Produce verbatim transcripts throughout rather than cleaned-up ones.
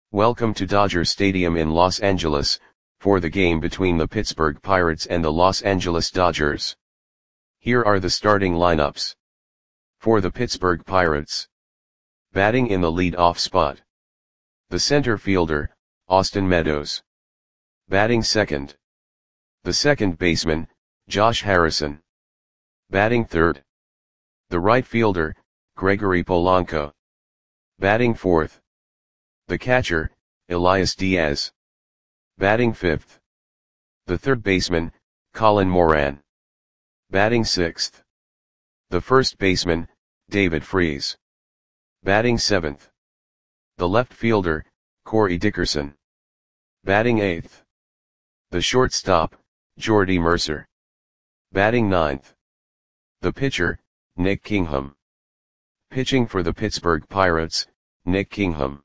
Welcome to Dodger Stadium in Los Angeles, for the game between the Pittsburgh Pirates and the Los Angeles Dodgers. Here are the starting lineups. For the Pittsburgh Pirates. Batting in the lead-off spot. The center fielder, Austin Meadows. Batting second. The second baseman, Josh Harrison. Batting third. The right fielder, Gregory Polanco. Batting fourth. The catcher, Elias Diaz. Batting fifth. The third baseman, Colin Moran. Batting sixth. The first baseman, David Freese. Batting seventh. The left fielder, Corey Dickerson. Batting eighth. The shortstop, Jordy Mercer. Batting ninth. The pitcher, Nick Kingham. Pitching for the Pittsburgh Pirates, Nick Kingham.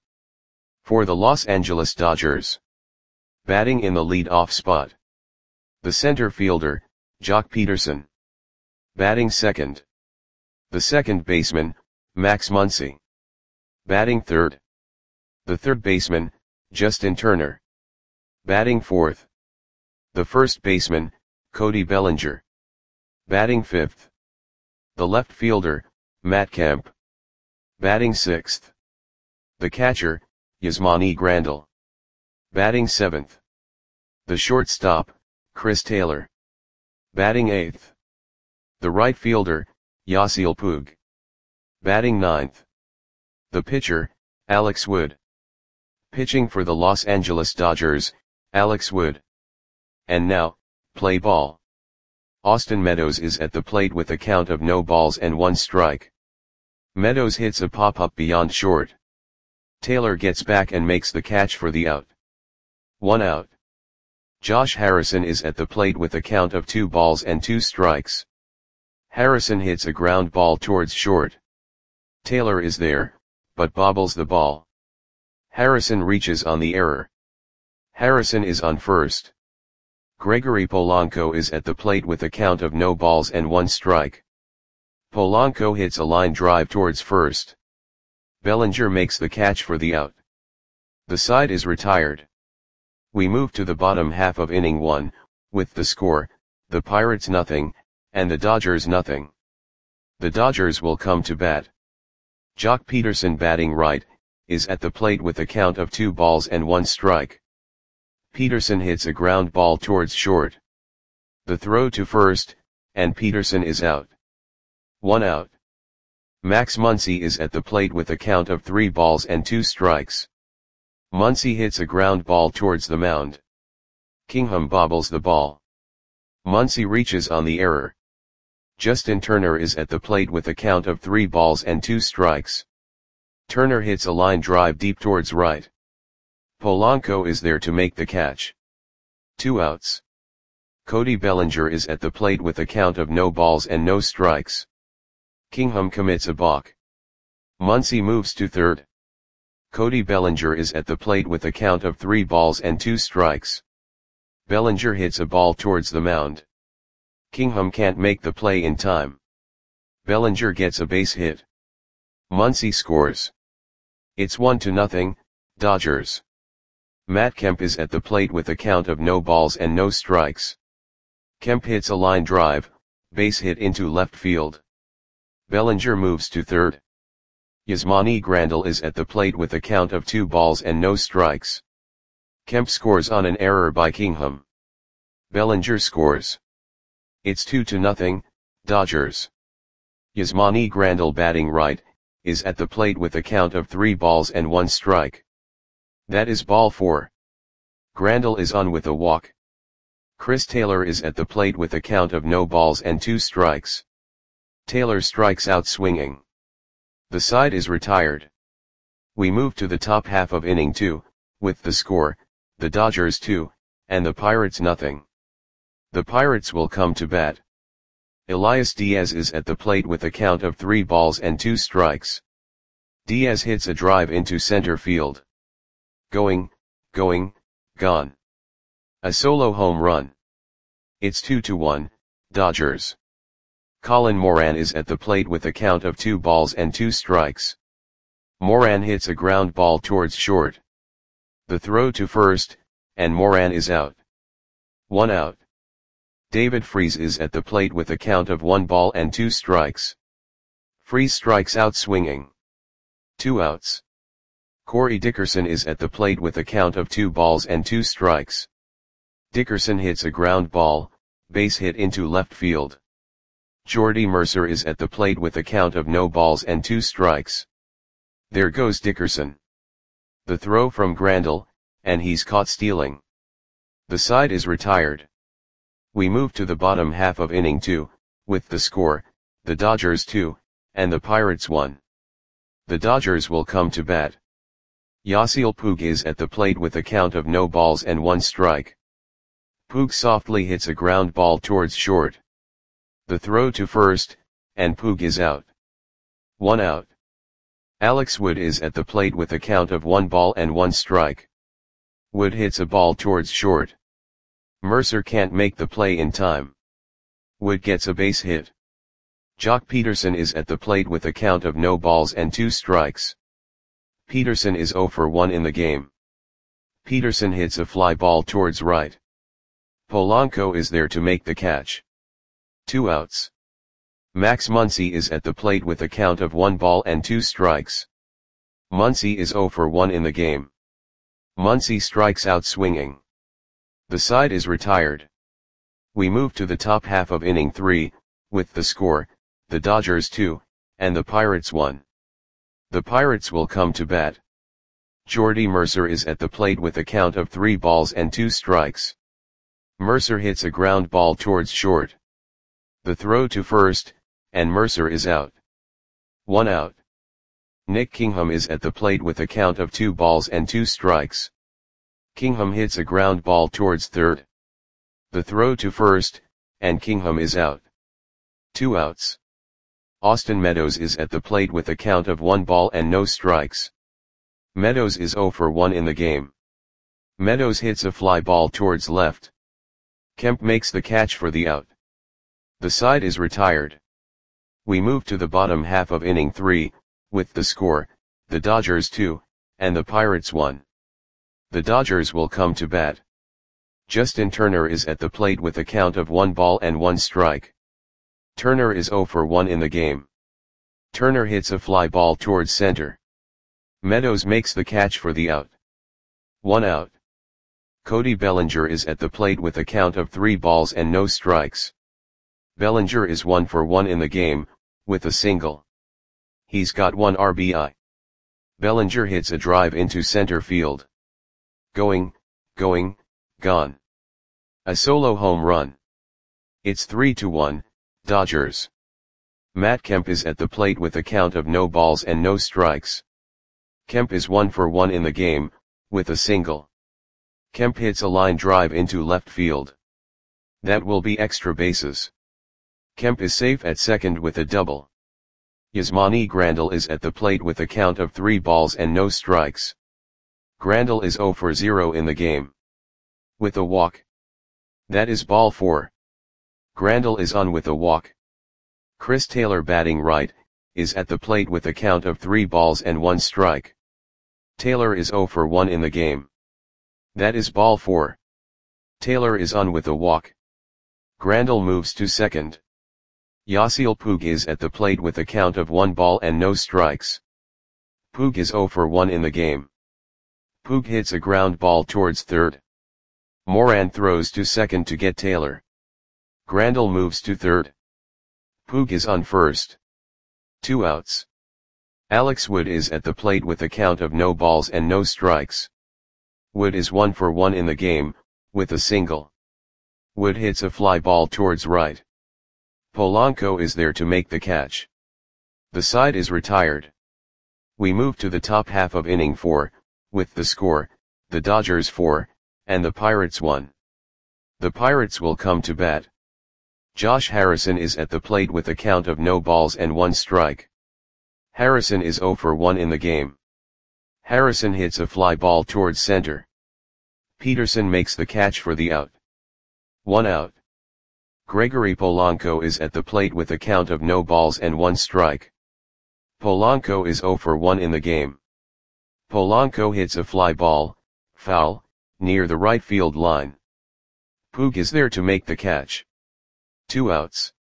For the Los Angeles Dodgers. Batting in the lead-off spot. The center fielder, Joc Pederson. Batting second. The second baseman, Max Muncy. Batting third. The third baseman, Justin Turner. Batting fourth. The first baseman, Cody Bellinger. Batting fifth. The left fielder, Matt Kemp. Batting sixth. The catcher, Yasmani Grandal. Batting seventh. The shortstop, Chris Taylor. Batting eighth. The right fielder, Yasiel Puig. Batting ninth. The pitcher, Alex Wood. Pitching for the Los Angeles Dodgers, Alex Wood. And now, play ball. Austin Meadows is at the plate with a count of no balls and one strike. Meadows hits a pop-up beyond short. Taylor gets back and makes the catch for the out. One out. Josh Harrison is at the plate with a count of two balls and two strikes. Harrison hits a ground ball towards short. Taylor is there, but bobbles the ball. Harrison reaches on the error. Harrison is on first. Gregory Polanco is at the plate with a count of no balls and one strike. Polanco hits a line drive towards first. Bellinger makes the catch for the out. The side is retired. We move to the bottom half of inning one, with the score, the Pirates nothing, and the Dodgers nothing. The Dodgers will come to bat. Joc Pederson, batting right, is at the plate with a count of two balls and one strike. Pederson hits a ground ball towards short. The throw to first, and Pederson is out. One out. Max Muncy is at the plate with a count of three balls and two strikes. Muncy hits a ground ball towards the mound. Kingham bobbles the ball. Muncy reaches on the error. Justin Turner is at the plate with a count of three balls and two strikes. Turner hits a line drive deep towards right. Polanco is there to make the catch. Two outs. Cody Bellinger is at the plate with a count of no balls and no strikes. Kingham commits a balk. Muncy moves to third. Cody Bellinger is at the plate with a count of three balls and two strikes. Bellinger hits a ball towards the mound. Kingham can't make the play in time. Bellinger gets a base hit. Muncy scores. It's one to nothing, Dodgers. Matt Kemp is at the plate with a count of no balls and no strikes. Kemp hits a line drive, base hit into left field. Bellinger moves to third. Yasmani Grandal is at the plate with a count of two balls and no strikes. Kemp scores on an error by Kingham. Bellinger scores. It's two to nothing, Dodgers. Yasmani Grandal, batting right, is at the plate with a count of three balls and one strike. That is ball four. Grandal is on with a walk. Chris Taylor is at the plate with a count of no balls and two strikes. Taylor strikes out swinging. The side is retired. We move to the top half of inning two, with the score, the Dodgers two, and the Pirates nothing. The Pirates will come to bat. Elias Diaz is at the plate with a count of three balls and two strikes. Diaz hits a drive into center field. Going, going, gone. A solo home run. It's two to one, Dodgers. Colin Moran is at the plate with a count of two balls and two strikes. Moran hits a ground ball towards short. The throw to first, and Moran is out. One out. David Freese is at the plate with a count of one ball and two strikes. Freese strikes out swinging. Two outs. Corey Dickerson is at the plate with a count of two balls and two strikes. Dickerson hits a ground ball, base hit into left field. Jordy Mercer is at the plate with a count of no balls and two strikes. There goes Dickerson. The throw from Grandal, and he's caught stealing. The side is retired. We move to the bottom half of inning two, with the score, the Dodgers two, and the Pirates one. The Dodgers will come to bat. Yasiel Puig is at the plate with a count of no balls and one strike. Puig softly hits a ground ball towards short. The throw to first, and Puig is out. One out. Alex Wood is at the plate with a count of one ball and one strike. Wood hits a ball towards short. Mercer can't make the play in time. Wood gets a base hit. Jock Peterson is at the plate with a count of no balls and two strikes. Peterson is oh for one in the game. Peterson hits a fly ball towards right. Polanco is there to make the catch. Two outs. Max Muncy is at the plate with a count of one ball and two strikes. Muncy is oh for one in the game. Muncy strikes out swinging. The side is retired. We move to the top half of inning three, with the score, the Dodgers two, and the Pirates one. The Pirates will come to bat. Jordy Mercer is at the plate with a count of three balls and two strikes. Mercer hits a ground ball towards short. The throw to first, and Mercer is out. One out. Nick Kingham is at the plate with a count of two balls and two strikes. Kingham hits a ground ball towards third. The throw to first, and Kingham is out. Two outs. Austin Meadows is at the plate with a count of one ball and no strikes. Meadows is oh for one in the game. Meadows hits a fly ball towards left. Kemp makes the catch for the out. The side is retired. We move to the bottom half of inning three, with the score, the Dodgers two, and the Pirates one. The Dodgers will come to bat. Justin Turner is at the plate with a count of one ball and one strike. Turner is oh for one in the game. Turner hits a fly ball towards center. Meadows makes the catch for the out. One out. Cody Bellinger is at the plate with a count of three balls and no strikes. Bellinger is one for one in the game, with a single. He's got one R B I. Bellinger hits a drive into center field. Going, going, gone. A solo home run. It's three to one, Dodgers. Matt Kemp is at the plate with a count of no balls and no strikes. Kemp is one for one in the game, with a single. Kemp hits a line drive into left field. That will be extra bases. Kemp is safe at second with a double. Yasmani Grandal is at the plate with a count of three balls and no strikes. Grandal is oh for zero in the game. With a walk. That is ball four. Grandal is on with a walk. Chris Taylor, batting right, is at the plate with a count of three balls and one strike. Taylor is oh for one in the game. That is ball four. Taylor is on with a walk. Grandal moves to second. Yasiel Puig is at the plate with a count of one ball and no strikes. Puig is oh for one in the game. Puig hits a ground ball towards third. Moran throws to second to get Taylor. Grandal moves to third. Puig is on first. Two outs. Alex Wood is at the plate with a count of no balls and no strikes. Wood is one for one in the game, with a single. Wood hits a fly ball towards right. Polanco is there to make the catch. The side is retired. We move to the top half of inning four, with the score, the Dodgers four, and the Pirates one. The Pirates will come to bat. Josh Harrison is at the plate with a count of no balls and one strike. Harrison is oh for one in the game. Harrison hits a fly ball towards center. Peterson makes the catch for the out. One out. Gregory Polanco is at the plate with a count of no balls and one strike. Polanco is oh for one in the game. Polanco hits a fly ball, Foul, near the right field line. Puig is there to make the catch. Two outs.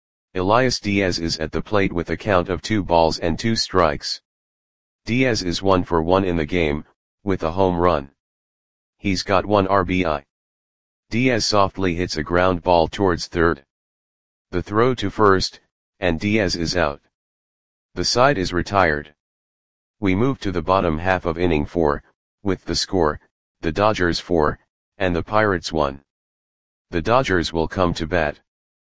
Elias Diaz is at the plate with a count of two balls and two strikes. Diaz is one for one in the game, with a home run. He's got one R B I. Diaz softly hits a ground ball towards third. The throw to first, and Diaz is out. The side is retired. We move to the bottom half of inning four, with the score, the Dodgers four, and the Pirates one. The Dodgers will come to bat.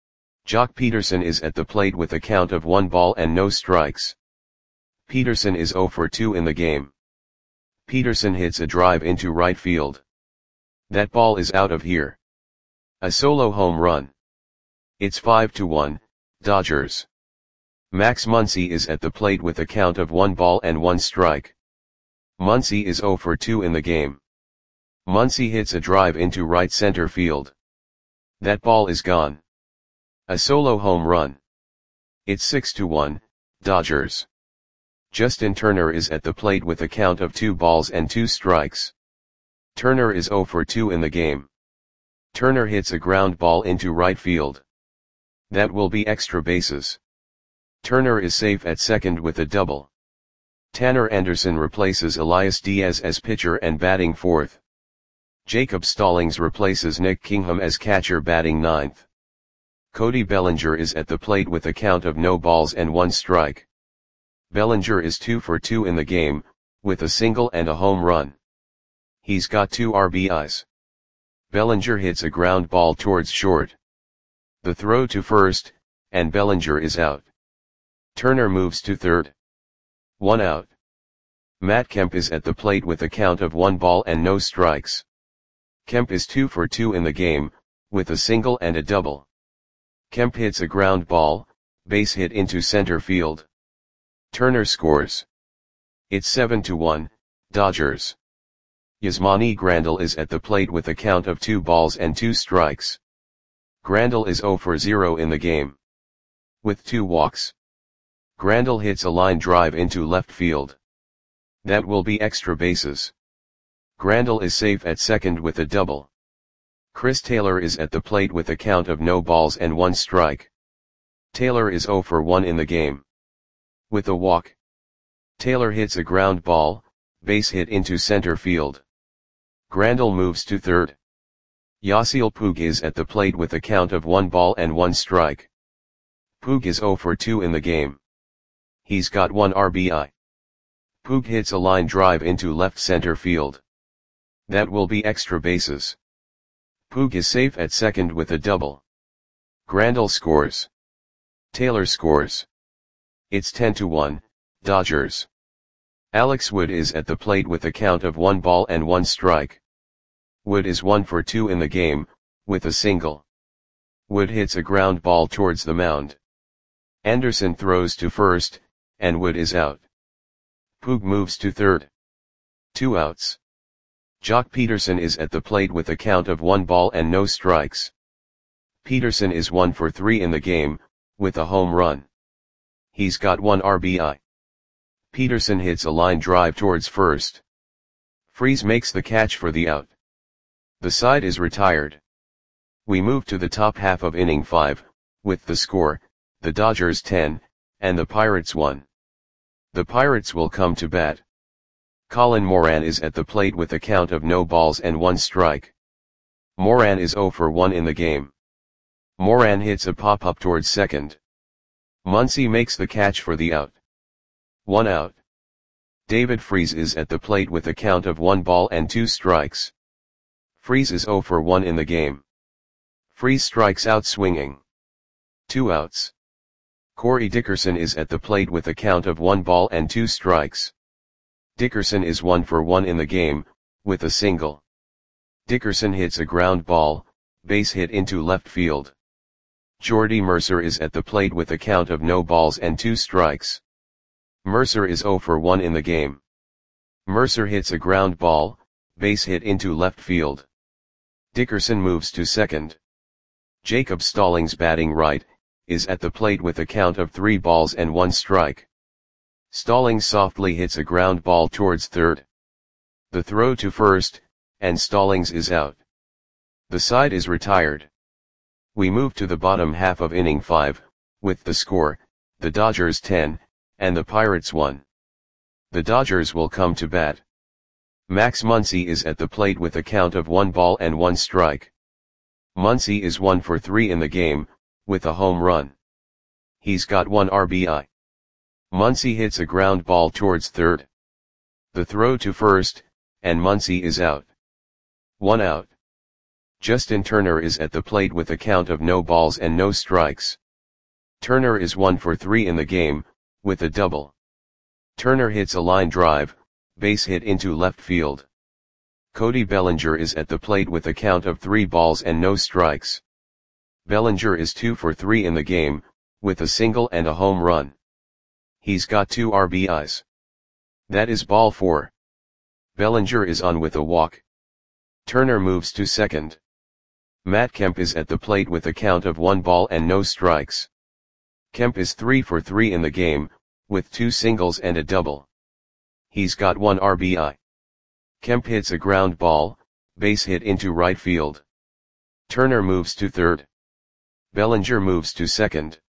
Joc Pederson is at the plate with a count of one ball and no strikes. Pederson is zero for two in the game. Pederson hits a drive into right field. That ball is out of here. A solo home run. It's five to one, Dodgers. Max Muncy is at the plate with a count of one ball and one strike. Muncy is zero for two in the game. Muncy hits a drive into right center field. That ball is gone. A solo home run. It's six to one, Dodgers. Justin Turner is at the plate with a count of two balls and two strikes. Turner is zero for two in the game. Turner hits a ground ball into right field. That will be extra bases. Turner is safe at second with a double. Tanner Anderson replaces Elias Diaz as pitcher and batting fourth. Jacob Stallings replaces Nick Kingham as catcher batting ninth. Cody Bellinger is at the plate with a count of no balls and one strike. Bellinger is two for two in the game, with a single and a home run. He's got two R B Is. Bellinger hits a ground ball towards short. The throw to first, and Bellinger is out. Turner moves to third. One out. Matt Kemp is at the plate with a count of one ball and no strikes. Kemp is two for two in the game, with a single and a double. Kemp hits a ground ball, base hit into center field. Turner scores. It's seven to one, Dodgers. Yasmani Grandal is at the plate with a count of two balls and two strikes. Grandal is zero for zero in the game. With two walks. Grandal hits a line drive into left field. That will be extra bases. Grandal is safe at second with a double. Chris Taylor is at the plate with a count of no balls and one strike. Taylor is zero for one in the game. With a walk. Taylor hits a ground ball, base hit into center field. Grandal moves to third. Yasiel Puig is at the plate with a count of one ball and one strike. Puig is zero for two in the game. He's got one R B I. Puig hits a line drive into left center field. That will be extra bases. Puig is safe at second with a double. Grandal scores. Taylor scores. It's ten to one, Dodgers. Alex Wood is at the plate with a count of one ball and one strike. Wood is one for two in the game, with a single. Wood hits a ground ball towards the mound. Anderson throws to first, and Wood is out. Puig moves to third. Two outs. Joc Pederson is at the plate with a count of one ball and no strikes. Pederson is one for three in the game, with a home run. He's got one R B I. Pederson hits a line drive towards first. Freese makes the catch for the out. The side is retired. We move to the top half of inning five, with the score, the Dodgers ten, and the Pirates one. The Pirates will come to bat. Colin Moran is at the plate with a count of no balls and one strike. Moran is zero for one in the game. Moran hits a pop-up towards second. Muncy makes the catch for the out. One out. David Freese is at the plate with a count of one ball and two strikes. Freese is zero for one in the game. Freese strikes out swinging. Two outs. Corey Dickerson is at the plate with a count of one ball and two strikes. Dickerson is one for one in the game, with a single. Dickerson hits a ground ball, base hit into left field. Jordy Mercer is at the plate with a count of no balls and two strikes. Mercer is zero for one in the game. Mercer hits a ground ball, base hit into left field. Dickerson moves to second. Jacob Stallings batting right, is at the plate with a count of three balls and one strike. Stallings softly hits a ground ball towards third. The throw to first, and Stallings is out. The side is retired. We move to the bottom half of inning five, with the score, the Dodgers ten, and the Pirates one. The Dodgers will come to bat. Max Muncy is at the plate with a count of one ball and one strike. Muncy is one for three in the game, with a home run. He's got one R B I. Muncy hits a ground ball towards third. The throw to first, and Muncy is out. One out. Justin Turner is at the plate with a count of no balls and no strikes. Turner is one for three in the game, with a double. Turner hits a line drive, base hit into left field. Cody Bellinger is at the plate with a count of three balls and no strikes. Bellinger is two for three in the game, with a single and a home run. He's got two R B Is. That is ball four. Bellinger is on with a walk. Turner moves to second. Matt Kemp is at the plate with a count of one ball and no strikes. Kemp is three for three in the game, with two singles and a double. He's got one R B I. Kemp hits a ground ball, base hit into right field. Turner moves to third. Bellinger moves to second.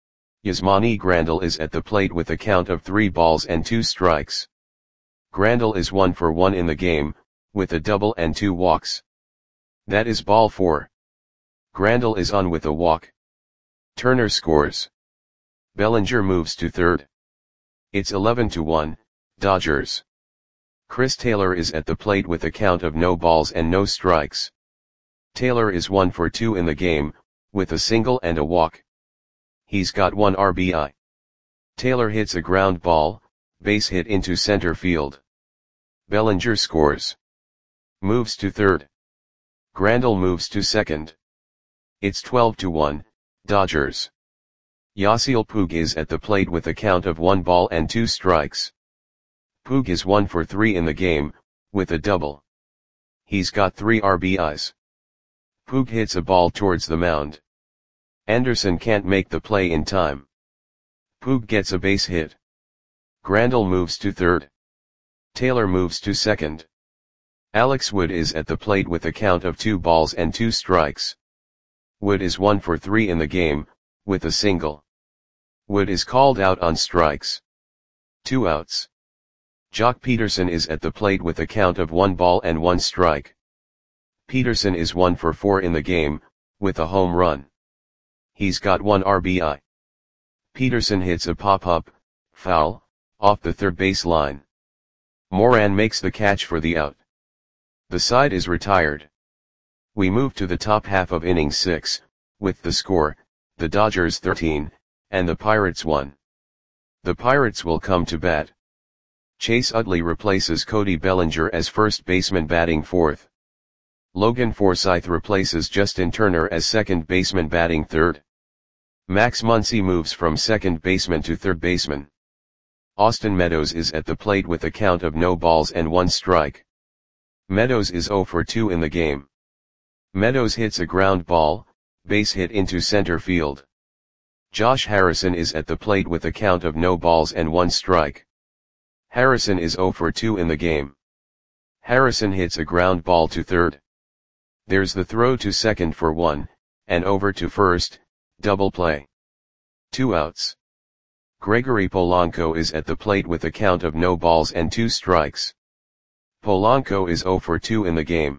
Yasmani Grandal is at the plate with a count of three balls and two strikes. Grandal is one for one in the game, with a double and two walks. That is ball four. Grandal is on with a walk. Turner scores. Bellinger moves to third. It's eleven to one, Dodgers. Chris Taylor is at the plate with a count of no balls and no strikes. Taylor is one for two in the game, with a single and a walk. He's got one R B I. Taylor hits a ground ball, base hit into center field. Bellinger scores. Moves to third. Grandal moves to second. It's twelve to one, Dodgers. Yasiel Puig is at the plate with a count of one ball and two strikes. Puig is one for three in the game, with a double. He's got three R B Is. Puig hits a ball towards the mound. Anderson can't make the play in time. Puig gets a base hit. Grandal moves to third. Taylor moves to second. Alex Wood is at the plate with a count of two balls and two strikes. Wood is one for three in the game, with a single. Wood is called out on strikes. Two outs. Jock Peterson is at the plate with a count of one ball and one strike. Peterson is one for four in the game, with a home run. He's got one R B I. Peterson hits a pop-up, foul, off the third base line. Moran makes the catch for the out. The side is retired. We move to the top half of inning six, with the score, the Dodgers thirteen, and the Pirates one. The Pirates will come to bat. Chase Utley replaces Cody Bellinger as first baseman batting fourth. Logan Forsythe replaces Justin Turner as second baseman batting third. Max Muncy moves from second baseman to third baseman. Austin Meadows is at the plate with a count of no balls and one strike. Meadows is zero for two in the game. Meadows hits a ground ball, base hit into center field. Josh Harrison is at the plate with a count of no balls and one strike. Harrison is zero for two in the game. Harrison hits a ground ball to third. There's the throw to second for one, and over to first, double play. Two outs. Gregory Polanco is at the plate with a count of no balls and two strikes. Polanco is zero for two in the game.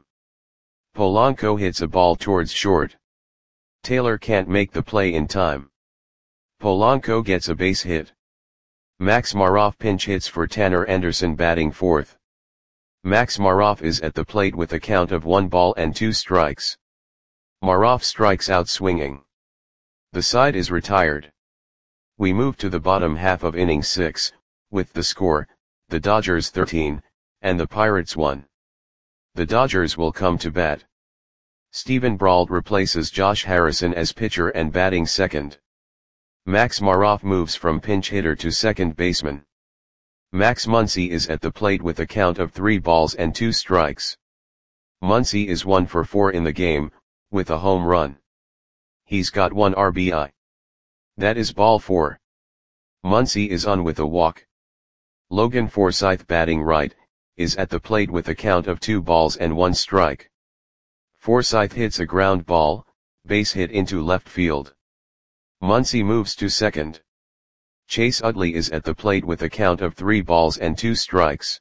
Polanco hits a ball towards short. Taylor can't make the play in time. Polanco gets a base hit. Max Maroff pinch hits for Tanner Anderson batting fourth. Max Maroff is at the plate with a count of one ball and two strikes. Maroff strikes out swinging. The side is retired. We move to the bottom half of inning six, with the score, the Dodgers thirteen, and the Pirates one. The Dodgers will come to bat. Steven Brault replaces Josh Harrison as pitcher and batting second. Max Maroff moves from pinch hitter to second baseman. Max Muncy is at the plate with a count of three balls and two strikes. Muncy is one for four in the game, with a home run. He's got one R B I. That is ball four. Muncy is on with a walk. Logan Forsythe batting right, is at the plate with a count of two balls and one strike. Forsythe hits a ground ball, base hit into left field. Muncy moves to second. Chase Utley is at the plate with a count of three balls and two strikes.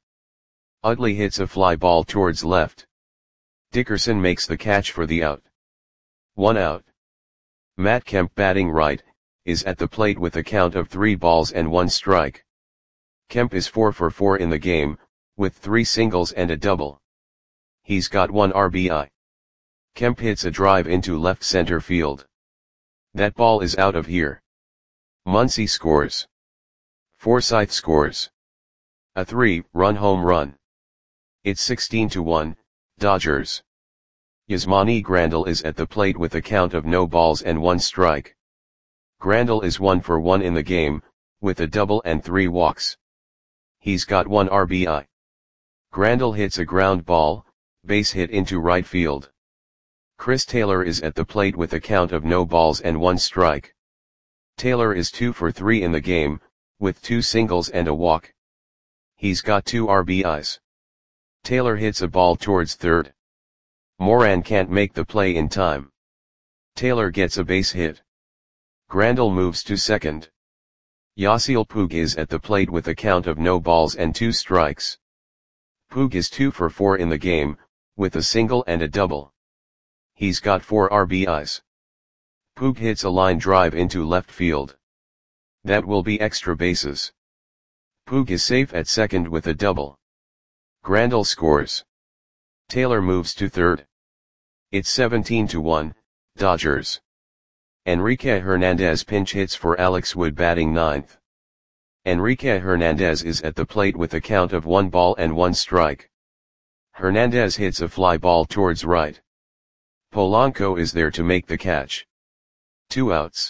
Utley hits a fly ball towards left. Dickerson makes the catch for the out. One out. Matt Kemp, batting right, is at the plate with a count of three balls and one strike. Kemp is four for four in the game, with three singles and a double. He's got one R B I. Kemp hits a drive into left center field. That ball is out of here. Muncy scores. Forsythe scores a three-run home run. It's sixteen to one, Dodgers. Yasmani Grandal is at the plate with a count of no balls and one strike. Grandal is one for one in the game, with a double and three walks. He's got one R B I. Grandal hits a ground ball, base hit into right field. Chris Taylor is at the plate with a count of no balls and one strike. Taylor is two for three in the game, with two singles and a walk. He's got two R B Is. Taylor hits a ball towards third. Moran can't make the play in time. Taylor gets a base hit. Grandal moves to second. Yasiel Puig is at the plate with a count of no balls and two strikes. Puig is two for four in the game, with a single and a double. He's got four R B Is. Puig hits a line drive into left field. That will be extra bases. Puig is safe at second with a double. Grandal scores. Taylor moves to third. It's seventeen to one, Dodgers. Enrique Hernandez pinch hits for Alex Wood, batting ninth. Enrique Hernandez is at the plate with a count of one ball and one strike. Hernandez hits a fly ball towards right. Polanco is there to make the catch. Two outs.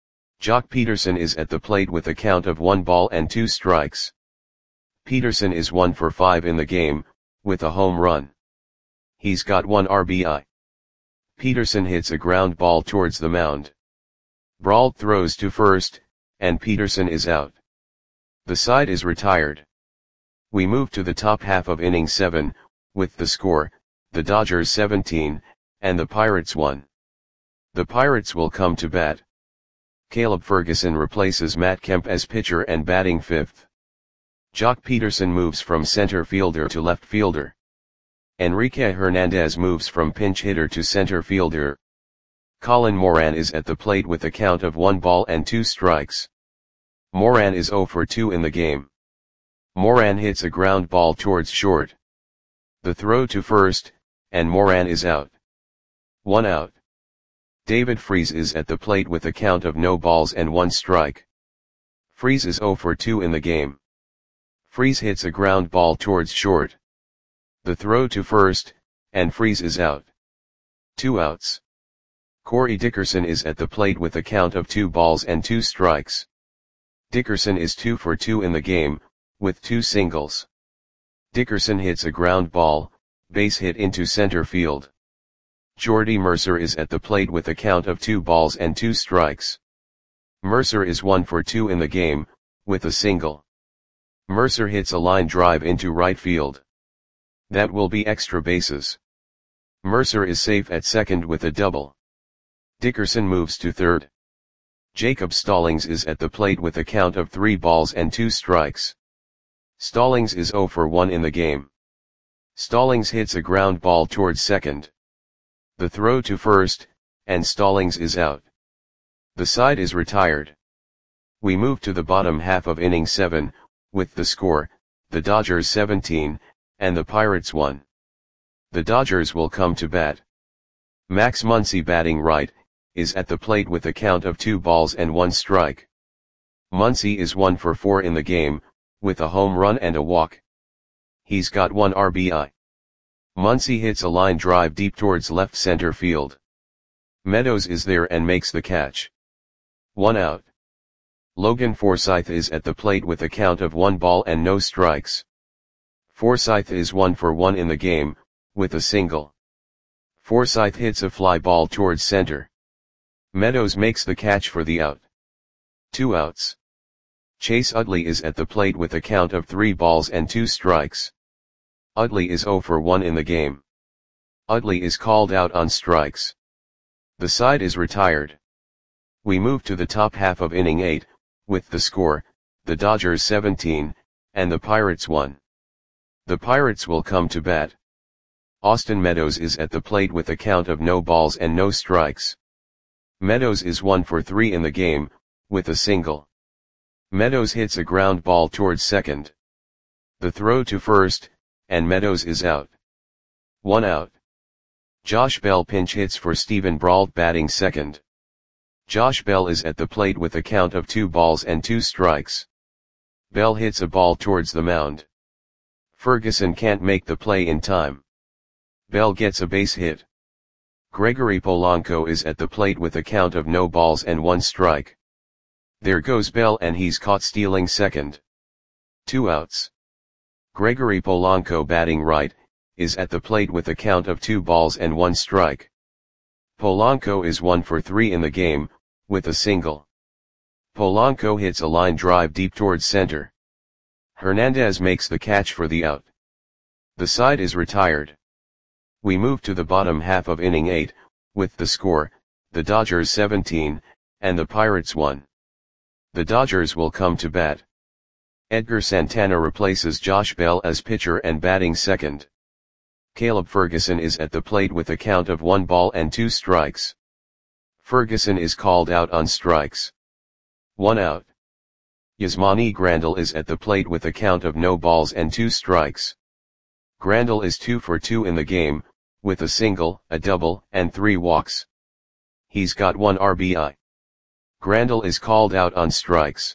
Jock Peterson is at the plate with a count of one ball and two strikes. Peterson is one for five in the game, with a home run. He's got one R B I. Peterson hits a ground ball towards the mound. Brault throws to first, and Peterson is out. The side is retired. We move to the top half of inning seven, with the score, the Dodgers seventeen, and the Pirates one. The Pirates will come to bat. Caleb Ferguson replaces Matt Kemp as pitcher and batting fifth. Jock Peterson moves from center fielder to left fielder. Enrique Hernandez moves from pinch hitter to center fielder. Colin Moran is at the plate with a count of one ball and two strikes. Moran is zero for two in the game. Moran hits a ground ball towards short. The throw to first, and Moran is out. One out. David Freese is at the plate with a count of no balls and one strike. Freese is zero for two in the game. Freese hits a ground ball towards short. The throw to first, and Freese is out. Two outs. Corey Dickerson is at the plate with a count of two balls and two strikes. Dickerson is two for two in the game, with two singles. Dickerson hits a ground ball, base hit into center field. Jordy Mercer is at the plate with a count of two balls and two strikes. Mercer is one for two in the game, with a single. Mercer hits a line drive into right field. That will be extra bases. Mercer is safe at second with a double. Dickerson moves to third. Jacob Stallings is at the plate with a count of three balls and two strikes. Stallings is zero for one in the game. Stallings hits a ground ball towards second. The throw to first, and Stallings is out. The side is retired. We move to the bottom half of inning seven, with the score, the Dodgers seventeen, and the Pirates one. The Dodgers will come to bat. Max Muncy, batting right, is at the plate with a count of two balls and one strike. Muncy is one for four in the game, with a home run and a walk. He's got one R B I. Muncy hits a line drive deep towards left center field. Meadows is there and makes the catch. One out. Logan Forsythe is at the plate with a count of one ball and no strikes. Forsythe is one for one in the game, with a single. Forsythe hits a fly ball towards center. Meadows makes the catch for the out. Two outs. Chase Utley is at the plate with a count of three balls and two strikes. Utley is zero for one in the game. Utley is called out on strikes. The side is retired. We move to the top half of inning eight, with the score, the Dodgers seventeen, and the Pirates one. The Pirates will come to bat. Austin Meadows is at the plate with a count of no balls and no strikes. Meadows is one for three in the game, with a single. Meadows hits a ground ball towards second. The throw to first, and Meadows is out. One out. Josh Bell pinch hits for Steven Brault batting second. Josh Bell is at the plate with a count of two balls and two strikes. Bell hits a ball towards the mound. Ferguson can't make the play in time. Bell gets a base hit. Gregory Polanco is at the plate with a count of no balls and one strike. There goes Bell and he's caught stealing second. Two outs. Gregory Polanco batting right, is at the plate with a count of two balls and one strike. Polanco is one for three in the game, with a single. Polanco hits a line drive deep towards center. Hernandez makes the catch for the out. The side is retired. We move to the bottom half of inning eight, with the score, the Dodgers seventeen, and the Pirates one. The Dodgers will come to bat. Edgar Santana replaces Josh Bell as pitcher and batting second. Caleb Ferguson is at the plate with a count of one ball and two strikes. Ferguson is called out on strikes. One out. Yasmani Grandal is at the plate with a count of no balls and two strikes. Grandal is two for two in the game, with a single, a double, and three walks. He's got one R B I. Grandal is called out on strikes.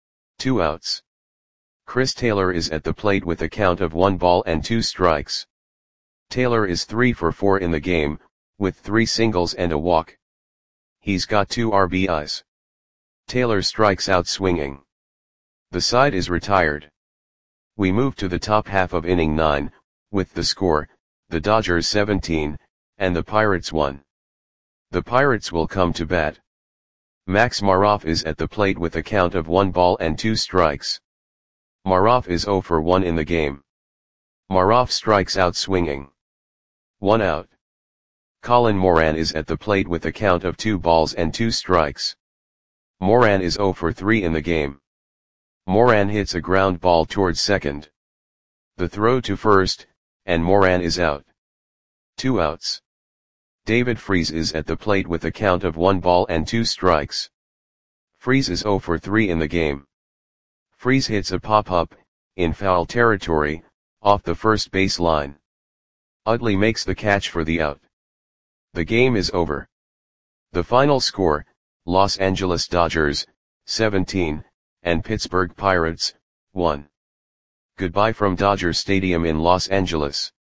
Two outs. Chris Taylor is at the plate with a count of one ball and two strikes. Taylor is three for four in the game, with three singles and a walk. He's got two R B Is. Taylor strikes out swinging. The side is retired. We move to the top half of inning nine, with the score, the Dodgers seventeen, and the Pirates one. The Pirates will come to bat. Max Maroff is at the plate with a count of one ball and two strikes. Maroff is zero for one in the game. Maroff strikes out swinging. One out. Colin Moran is at the plate with a count of two balls and two strikes. Moran is zero for three in the game. Moran hits a ground ball towards second. The throw to first, and Moran is out. Two outs. David Freese is at the plate with a count of one ball and two strikes. Freese is zero for three in the game. Freese hits a pop-up, in foul territory, off the first base line. Utley makes the catch for the out. The game is over. The final score, Los Angeles Dodgers, seventeen, and Pittsburgh Pirates, one. Goodbye from Dodger Stadium in Los Angeles.